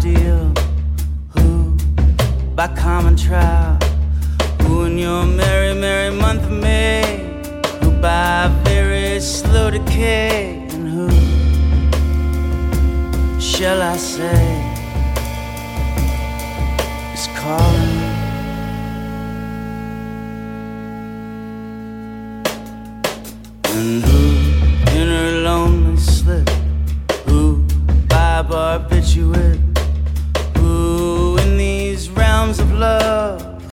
ideal? Who, by common trial? Who in your merry, merry month of May? Who by very slow decay? And who, shall I say, is called